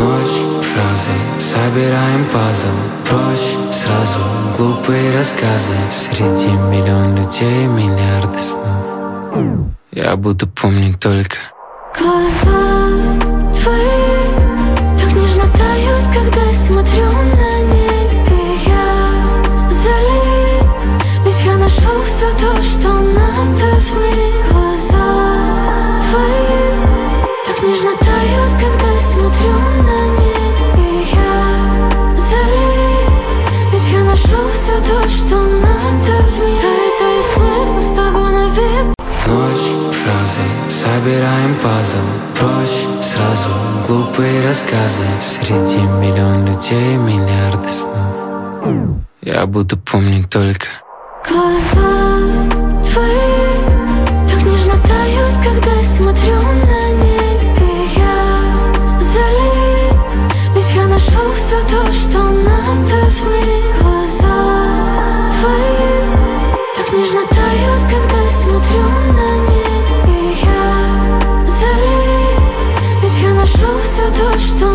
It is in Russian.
Ночь, фразы, собираем пазл. Прочь сразу глупые рассказы. Среди миллион людей миллиарды снов. Я буду помнить только глаза твои так нежно тают, когда я смотрю на них. И я залит, ведь я нашел все то, что надо в них. Глаза твои так нежно тают, когда я смотрю на них. И я залит, ведь я нашел все то, что надо в них. Тай сны с тобой навек. ночь, фразы, собираем пазл. Прочь сразу глупые рассказы. Среди миллион людей миллиарды снов. Я буду помнить только глаза твои так нежно тают, когда я смотрю на них. И я залит, ведь я нашел все то, что надо в них. Глаза твои так нежно тают, когда я смотрю на них. И я залит, ведь я нашел все то, что